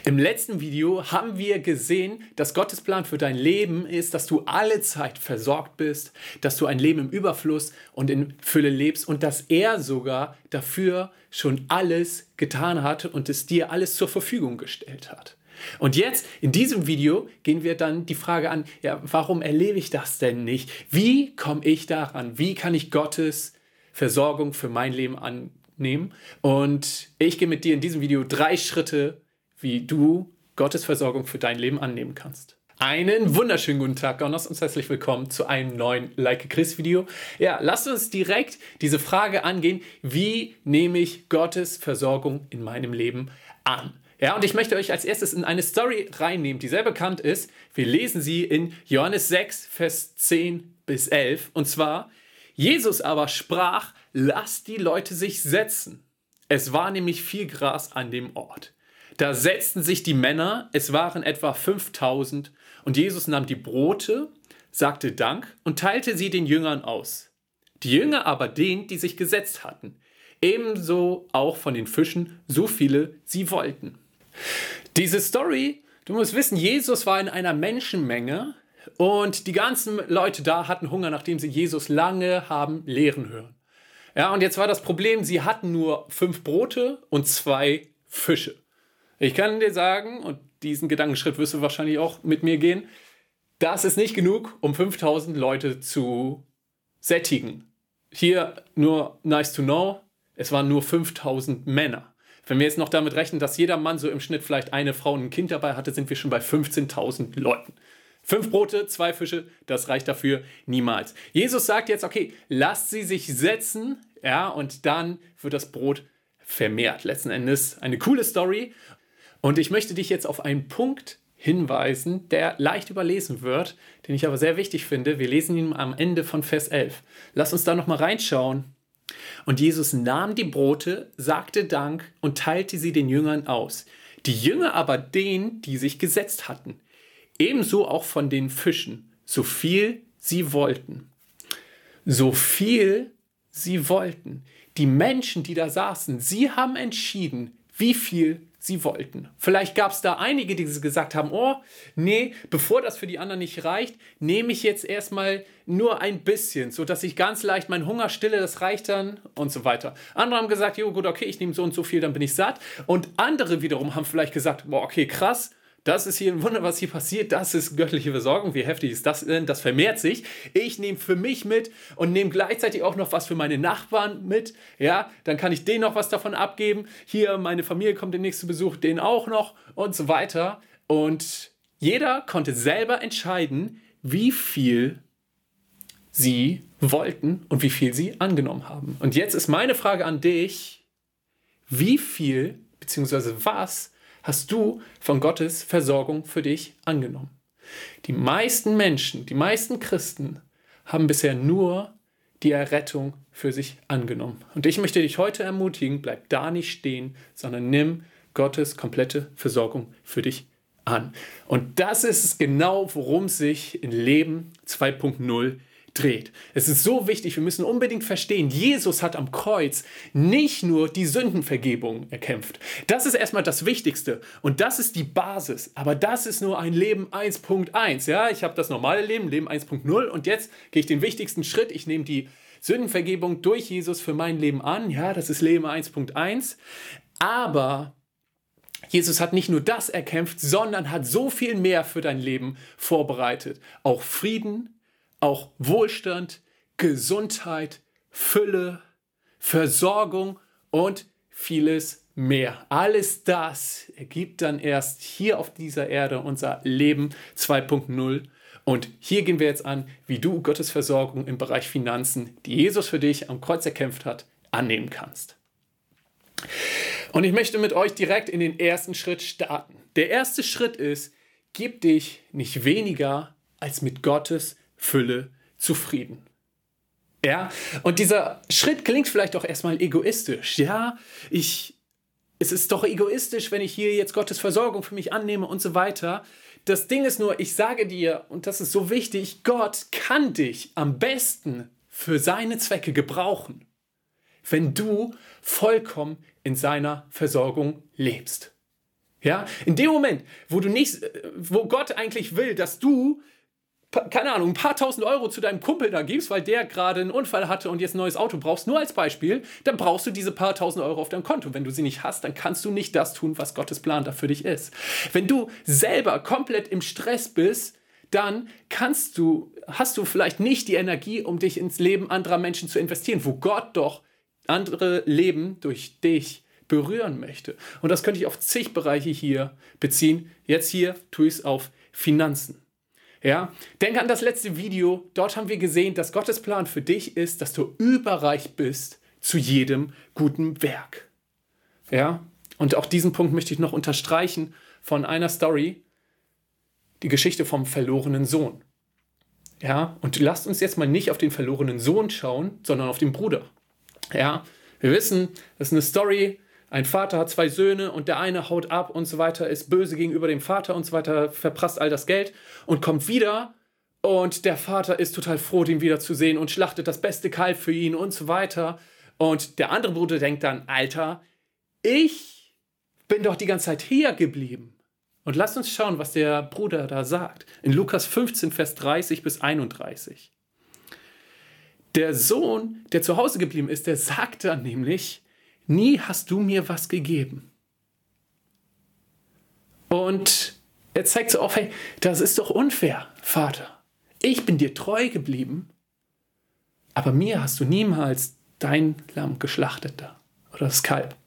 Im letzten Video haben wir gesehen, dass Gottes Plan für dein Leben ist, dass du alle Zeit versorgt bist, dass du ein Leben im Überfluss und in Fülle lebst und dass er sogar dafür schon alles getan hat und es dir alles zur Verfügung gestellt hat. Und jetzt, in diesem Video, gehen wir dann die Frage an, ja, warum erlebe ich das denn nicht? Wie komme ich daran? Wie kann ich Gottes Versorgung für mein Leben annehmen? Und ich gehe mit dir in diesem Video 3 Schritte, wie du Gottes Versorgung für dein Leben annehmen kannst. Einen wunderschönen guten Tag, Gonos, und herzlich willkommen zu einem neuen Like Chris Video. Ja, lasst uns direkt diese Frage angehen, wie nehme ich Gottes Versorgung in meinem Leben an? Ja, und ich möchte euch als erstes in eine Story reinnehmen, die sehr bekannt ist. Wir lesen sie in Johannes 6, Vers 10 bis 11. Und zwar, Jesus aber sprach, lasst die Leute sich setzen. Es war nämlich viel Gras an dem Ort. Da setzten sich die Männer, es waren etwa 5000, und Jesus nahm die Brote, sagte Dank und teilte sie den Jüngern aus. Die Jünger aber denen, die sich gesetzt hatten. Ebenso auch von den Fischen, so viele sie wollten. Diese Story, du musst wissen, Jesus war in einer Menschenmenge und die ganzen Leute da hatten Hunger, nachdem sie Jesus lange haben lehren hören. Ja, und jetzt war das Problem, sie hatten nur 5 Brote und 2 Fische. Ich kann dir sagen, und diesen Gedankenschritt wirst du wahrscheinlich auch mit mir gehen, das ist nicht genug, um 5000 Leute zu sättigen. Hier nur nice to know, es waren nur 5000 Männer. Wenn wir jetzt noch damit rechnen, dass jeder Mann so im Schnitt vielleicht eine Frau und ein Kind dabei hatte, sind wir schon bei 15.000 Leuten. 5 Brote, 2 Fische, das reicht dafür niemals. Jesus sagt jetzt, okay, lasst sie sich setzen, ja, und dann wird das Brot vermehrt. Letzten Endes eine coole Story. Und ich möchte dich jetzt auf einen Punkt hinweisen, der leicht überlesen wird, den ich aber sehr wichtig finde. Wir lesen ihn am Ende von Vers 11. Lass uns da nochmal reinschauen. Und Jesus nahm die Brote, sagte Dank und teilte sie den Jüngern aus. Die Jünger aber denen, die sich gesetzt hatten. Ebenso auch von den Fischen, so viel sie wollten. So viel sie wollten. Die Menschen, die da saßen, sie haben entschieden, wie viel sie wollten. Vielleicht gab es da einige, die gesagt haben, oh, nee, bevor das für die anderen nicht reicht, nehme ich jetzt erstmal nur ein bisschen, sodass ich ganz leicht meinen Hunger stille, das reicht dann und so weiter. Andere haben gesagt, jo gut, okay, ich nehme so und so viel, dann bin ich satt. Und andere wiederum haben vielleicht gesagt, boah, okay, krass, das ist hier ein Wunder, was hier passiert. Das ist göttliche Versorgung. Wie heftig ist das denn? Das vermehrt sich. Ich nehme für mich mit und nehme gleichzeitig auch noch was für meine Nachbarn mit. Ja, dann kann ich denen noch was davon abgeben. Hier, meine Familie kommt demnächst zu Besuch, denen auch noch und so weiter. Und jeder konnte selber entscheiden, wie viel sie wollten und wie viel sie angenommen haben. Und jetzt ist meine Frage an dich, wie viel bzw. was hast du von Gottes Versorgung für dich angenommen? Die meisten Menschen, die meisten Christen haben bisher nur die Errettung für sich angenommen. Und ich möchte dich heute ermutigen, bleib da nicht stehen, sondern nimm Gottes komplette Versorgung für dich an. Und das ist genau, worum es sich in Leben 2.0 dreht. Es ist so wichtig, wir müssen unbedingt verstehen, Jesus hat am Kreuz nicht nur die Sündenvergebung erkämpft. Das ist erstmal das Wichtigste und das ist die Basis. Aber das ist nur ein Leben 1.1. Ja, ich habe das normale Leben, Leben 1.0 und jetzt gehe ich den wichtigsten Schritt. Ich nehme die Sündenvergebung durch Jesus für mein Leben an. Ja, das ist Leben 1.1. Aber Jesus hat nicht nur das erkämpft, sondern hat so viel mehr für dein Leben vorbereitet. Auch Frieden, auch Wohlstand, Gesundheit, Fülle, Versorgung und vieles mehr. Alles das ergibt dann erst hier auf dieser Erde unser Leben 2.0. Und hier gehen wir jetzt an, wie du Gottes Versorgung im Bereich Finanzen, die Jesus für dich am Kreuz erkämpft hat, annehmen kannst. Und ich möchte mit euch direkt in den ersten Schritt starten. Der erste Schritt ist, gib dich nicht weniger als mit Gottes Fülle zufrieden. Ja, und dieser Schritt klingt vielleicht auch erstmal egoistisch. Ja, es ist doch egoistisch, wenn ich hier jetzt Gottes Versorgung für mich annehme und so weiter. Das Ding ist nur, ich sage dir, und das ist so wichtig, Gott kann dich am besten für seine Zwecke gebrauchen, wenn du vollkommen in seiner Versorgung lebst. Ja, in dem Moment, wo Gott eigentlich will, dass du, keine Ahnung, ein paar tausend Euro zu deinem Kumpel da gibst, weil der gerade einen Unfall hatte und jetzt ein neues Auto brauchst, nur als Beispiel, dann brauchst du diese paar tausend Euro auf deinem Konto. Wenn du sie nicht hast, dann kannst du nicht das tun, was Gottes Plan da für dich ist. Wenn du selber komplett im Stress bist, dann hast du vielleicht nicht die Energie, um dich ins Leben anderer Menschen zu investieren, wo Gott doch andere Leben durch dich berühren möchte. Und das könnte ich auf zig Bereiche hier beziehen. Jetzt hier tue ich es auf Finanzen. Ja, denke an das letzte Video. Dort haben wir gesehen, dass Gottes Plan für dich ist, dass du überreich bist zu jedem guten Werk. Ja, und auch diesen Punkt möchte ich noch unterstreichen von einer Story, die Geschichte vom verlorenen Sohn. Ja, und lasst uns jetzt mal nicht auf den verlorenen Sohn schauen, sondern auf den Bruder. Ja, wir wissen, das ist eine Story. Ein Vater hat 2 Söhne und der eine haut ab und so weiter, ist böse gegenüber dem Vater und so weiter, verprasst all das Geld und kommt wieder und der Vater ist total froh, den wiederzusehen und schlachtet das beste Kalb für ihn und so weiter. Und der andere Bruder denkt dann, Alter, ich bin doch die ganze Zeit hier geblieben. Und lasst uns schauen, was der Bruder da sagt. In Lukas 15, Vers 30 bis 31. Der Sohn, der zu Hause geblieben ist, der sagt dann nämlich, nie hast du mir was gegeben. Und er zeigt so auf, hey, das ist doch unfair, Vater. Ich bin dir treu geblieben, aber mir hast du niemals dein Lamm geschlachtet da oder das Kalb.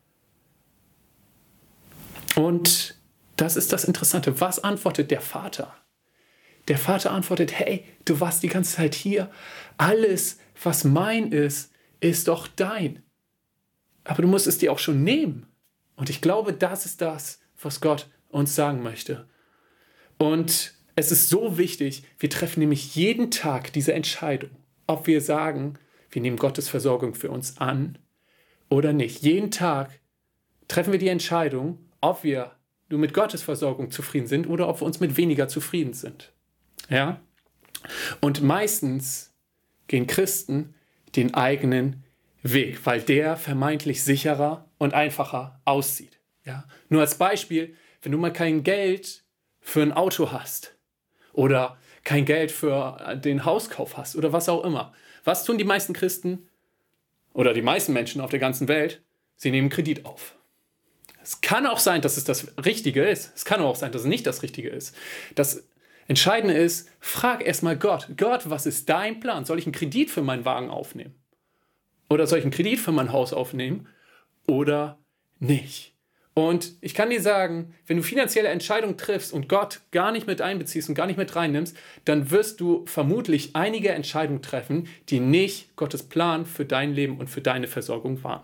Und das ist das Interessante. Was antwortet der Vater? Der Vater antwortet, hey, du warst die ganze Zeit hier. Alles, was mein ist doch dein. Aber du musst es dir auch schon nehmen. Und ich glaube, das ist das, was Gott uns sagen möchte. Und es ist so wichtig, wir treffen nämlich jeden Tag diese Entscheidung, ob wir sagen, wir nehmen Gottes Versorgung für uns an oder nicht. Jeden Tag treffen wir die Entscheidung, ob wir nur mit Gottes Versorgung zufrieden sind oder ob wir uns mit weniger zufrieden sind. Ja? Und meistens gehen Christen den eigenen Weg, weil der vermeintlich sicherer und einfacher aussieht. Ja? Nur als Beispiel, wenn du mal kein Geld für ein Auto hast oder kein Geld für den Hauskauf hast oder was auch immer. Was tun die meisten Christen oder die meisten Menschen auf der ganzen Welt? Sie nehmen Kredit auf. Es kann auch sein, dass es das Richtige ist. Es kann auch sein, dass es nicht das Richtige ist. Das Entscheidende ist, frag erstmal Gott. Gott, was ist dein Plan? Soll ich einen Kredit für meinen Wagen aufnehmen? Oder soll ich einen Kredit für mein Haus aufnehmen? Oder nicht? Und ich kann dir sagen, wenn du finanzielle Entscheidungen triffst und Gott gar nicht mit einbeziehst und gar nicht mit reinnimmst, dann wirst du vermutlich einige Entscheidungen treffen, die nicht Gottes Plan für dein Leben und für deine Versorgung waren.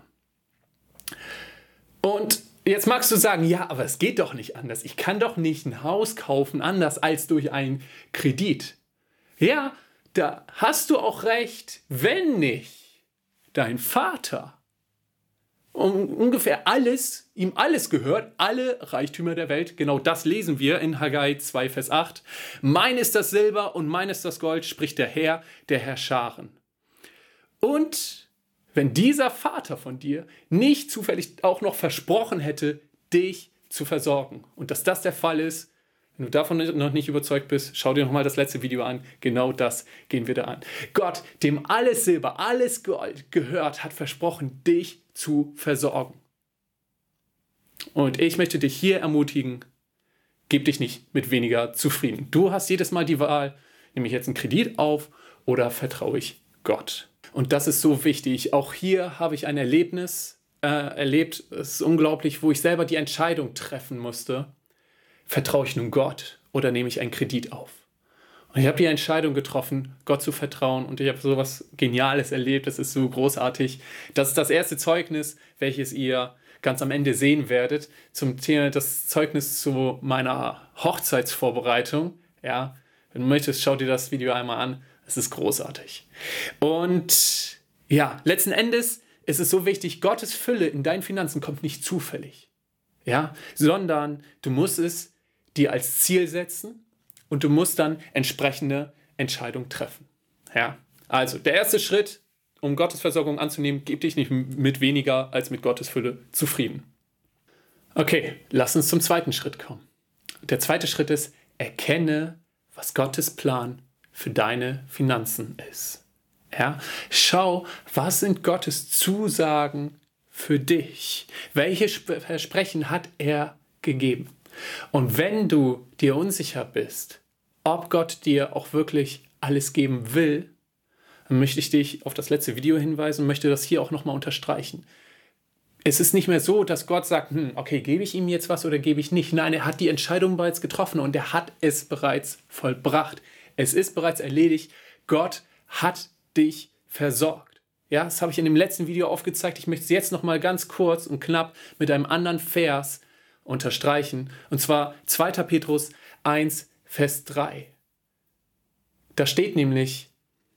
Und jetzt magst du sagen, ja, aber es geht doch nicht anders. Ich kann doch nicht ein Haus kaufen anders als durch einen Kredit. Ja, da hast du auch recht, wenn nicht dein Vater ungefähr ihm alles gehört, alle Reichtümer der Welt. Genau das lesen wir in Haggai 2, Vers 8. Mein ist das Silber und mein ist das Gold, spricht der Herr der Herrscharen. Und wenn dieser Vater von dir nicht zufällig auch noch versprochen hätte, dich zu versorgen und dass das der Fall ist, wenn du davon noch nicht überzeugt bist, schau dir nochmal das letzte Video an. Genau das gehen wir da an. Gott, dem alles Silber, alles Gold gehört, hat versprochen, dich zu versorgen. Und ich möchte dich hier ermutigen, gib dich nicht mit weniger zufrieden. Du hast jedes Mal die Wahl, nehme ich jetzt einen Kredit auf oder vertraue ich Gott? Und das ist so wichtig. Auch hier habe ich ein Erlebnis erlebt, es ist unglaublich, wo ich selber die Entscheidung treffen musste, vertraue ich nun Gott oder nehme ich einen Kredit auf? Und ich habe die Entscheidung getroffen, Gott zu vertrauen und ich habe sowas Geniales erlebt, das ist so großartig. Das ist das erste Zeugnis, welches ihr ganz am Ende sehen werdet, zum Thema das Zeugnis zu meiner Hochzeitsvorbereitung. Ja, wenn du möchtest, schau dir das Video einmal an, es ist großartig. Und ja, letzten Endes ist es so wichtig, Gottes Fülle in deinen Finanzen kommt nicht zufällig, ja, sondern du musst es dir als Ziel setzen und du musst dann entsprechende Entscheidungen treffen. Ja, also der erste Schritt, um Gottes Versorgung anzunehmen, gib dich nicht mit weniger als mit Gottes Fülle zufrieden. Okay, lass uns zum zweiten Schritt kommen. Der zweite Schritt ist, erkenne, was Gottes Plan für deine Finanzen ist. Ja? Schau, was sind Gottes Zusagen für dich? Welche Versprechen hat er gegeben? Und wenn du dir unsicher bist, ob Gott dir auch wirklich alles geben will, dann möchte ich dich auf das letzte Video hinweisen und möchte das hier auch nochmal unterstreichen. Es ist nicht mehr so, dass Gott sagt, okay, gebe ich ihm jetzt was oder gebe ich nicht. Nein, er hat die Entscheidung bereits getroffen und er hat es bereits vollbracht. Es ist bereits erledigt. Gott hat dich versorgt. Ja, das habe ich in dem letzten Video aufgezeigt. Ich möchte es jetzt nochmal ganz kurz und knapp mit einem anderen Vers unterstreichen. Und zwar 2. Petrus 1, Vers 3. Da steht nämlich,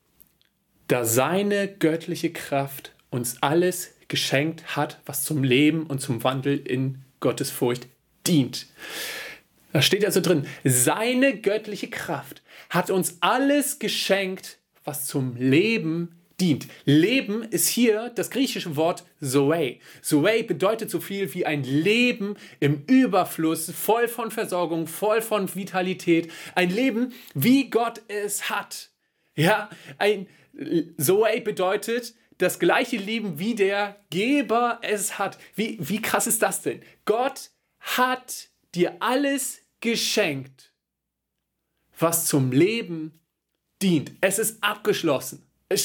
da seine göttliche Kraft uns alles geschenkt hat, was zum Leben und zum Wandel in Gottesfurcht dient. Da steht also drin, seine göttliche Kraft hat uns alles geschenkt, was zum Leben dient. Leben ist hier das griechische Wort Zoe. Zoe bedeutet so viel wie ein Leben im Überfluss, voll von Versorgung, voll von Vitalität. Ein Leben, wie Gott es hat. Ja, ein Zoe bedeutet das gleiche Leben, wie der Geber es hat. Wie krass ist das denn? Gott hat dir alles geschenkt, was zum Leben dient. Es ist abgeschlossen.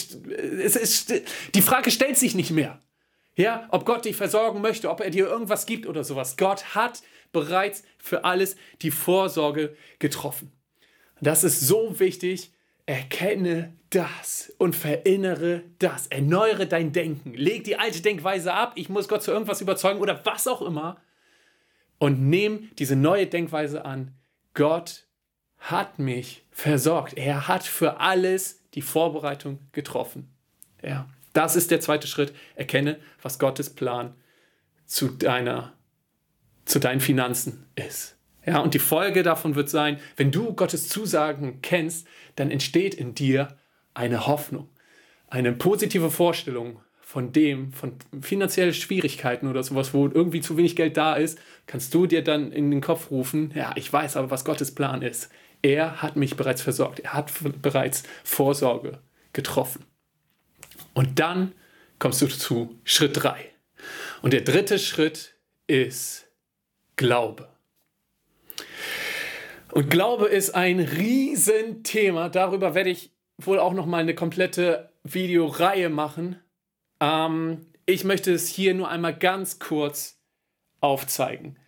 Die Frage stellt sich nicht mehr. Ja, ob Gott dich versorgen möchte, ob er dir irgendwas gibt oder sowas. Gott hat bereits für alles die Vorsorge getroffen. Das ist so wichtig. Erkenne das und verinnere das. Erneuere dein Denken. Leg die alte Denkweise ab. Ich muss Gott zu irgendwas überzeugen oder was auch immer. Und nimm diese neue Denkweise an. Gott hat mich versorgt. Er hat für alles die Vorbereitung getroffen. Ja, das ist der zweite Schritt. Erkenne, was Gottes Plan zu deinen Finanzen ist. Ja, und die Folge davon wird sein, wenn du Gottes Zusagen kennst, dann entsteht in dir eine Hoffnung, eine positive Vorstellung von finanziellen Schwierigkeiten oder sowas, wo irgendwie zu wenig Geld da ist, kannst du dir dann in den Kopf rufen, ja, ich weiß aber, was Gottes Plan ist. Er hat mich bereits versorgt, er hat bereits Vorsorge getroffen. Und dann kommst du zu Schritt 3. Und der dritte Schritt ist Glaube. Und Glaube ist ein Riesenthema. Darüber werde ich wohl auch noch mal eine komplette Videoreihe machen. Ich möchte es hier nur einmal ganz kurz aufzeigen.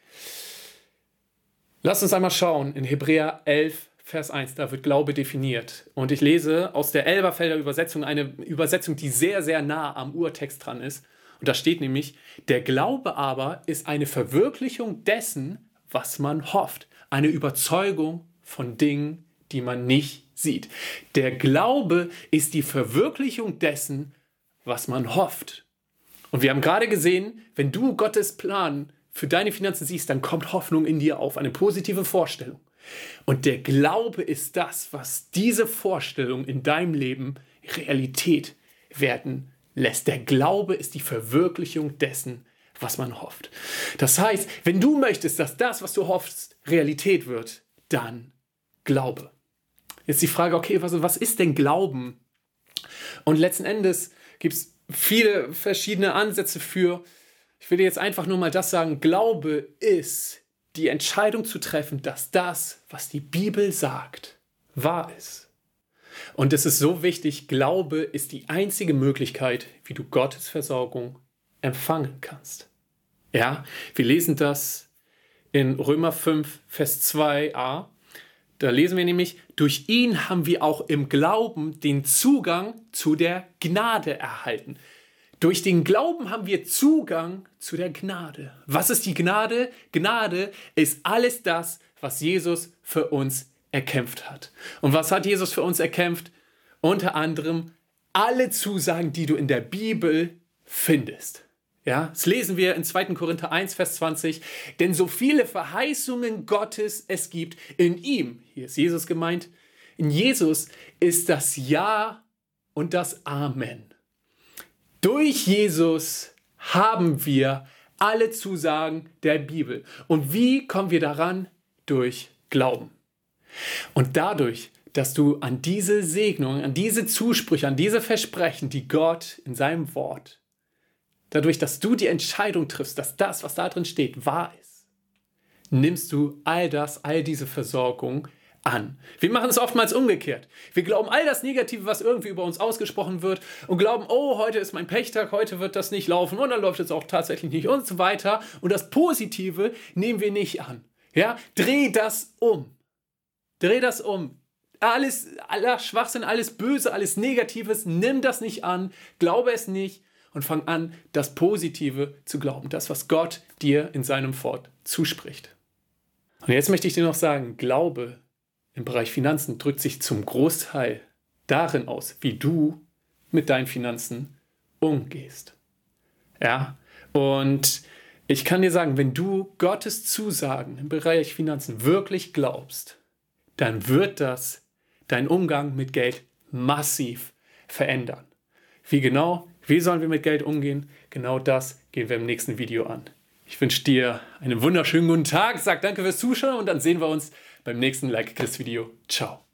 Lasst uns einmal schauen in Hebräer 11, Vers 1. Da wird Glaube definiert. Und ich lese aus der Elberfelder Übersetzung eine Übersetzung, die sehr, sehr nah am Urtext dran ist. Und da steht nämlich, der Glaube aber ist eine Verwirklichung dessen, was man hofft. Eine Überzeugung von Dingen, die man nicht sieht. Der Glaube ist die Verwirklichung dessen, was man hofft. Und wir haben gerade gesehen, wenn du Gottes Plan für deine Finanzen siehst, dann kommt Hoffnung in dir auf, eine positive Vorstellung. Und der Glaube ist das, was diese Vorstellung in deinem Leben Realität werden lässt. Der Glaube ist die Verwirklichung dessen, was man hofft. Das heißt, wenn du möchtest, dass das, was du hoffst, Realität wird, dann glaube. Jetzt die Frage, okay, was ist denn Glauben? Und letzten Endes gibt es viele verschiedene Ansätze für. Ich will dir jetzt einfach nur mal das sagen, Glaube ist die Entscheidung zu treffen, dass das, was die Bibel sagt, wahr ist. Und es ist so wichtig, Glaube ist die einzige Möglichkeit, wie du Gottes Versorgung empfangen kannst. Ja, wir lesen das in Römer 5, Vers 2a. Da lesen wir nämlich, durch ihn haben wir auch im Glauben den Zugang zu der Gnade erhalten. Durch den Glauben haben wir Zugang zu der Gnade. Was ist die Gnade? Gnade ist alles das, was Jesus für uns erkämpft hat. Und was hat Jesus für uns erkämpft? Unter anderem alle Zusagen, die du in der Bibel findest. Ja, das lesen wir in 2. Korinther 1, Vers 20. Denn so viele Verheißungen Gottes es gibt in ihm, hier ist Jesus gemeint, in Jesus ist das Ja und das Amen. Durch Jesus haben wir alle Zusagen der Bibel. Und wie kommen wir daran? Durch Glauben. Und dadurch, dass du an diese Segnungen, an diese Zusprüche, an diese Versprechen, die Gott in seinem Wort, dadurch, dass du die Entscheidung triffst, dass das, was da drin steht, wahr ist, nimmst du all diese Versorgung an. Wir machen es oftmals umgekehrt. Wir glauben all das Negative, was irgendwie über uns ausgesprochen wird und glauben, oh, heute ist mein Pechtag, heute wird das nicht laufen und dann läuft es auch tatsächlich nicht und so weiter. Und das Positive nehmen wir nicht an. Ja? Dreh das um. Dreh das um. Aller Schwachsinn, alles Böse, alles Negatives, nimm das nicht an, glaube es nicht und fang an, das Positive zu glauben. Das, was Gott dir in seinem Wort zuspricht. Und jetzt möchte ich dir noch sagen, Glaube im Bereich Finanzen drückt sich zum Großteil darin aus, wie du mit deinen Finanzen umgehst. Ja, und ich kann dir sagen, wenn du Gottes Zusagen im Bereich Finanzen wirklich glaubst, dann wird das deinen Umgang mit Geld massiv verändern. Wie sollen wir mit Geld umgehen? Genau das gehen wir im nächsten Video an. Ich wünsche dir einen wunderschönen guten Tag, sag danke fürs Zuschauen und dann sehen wir uns beim nächsten Like Chris Video. Ciao.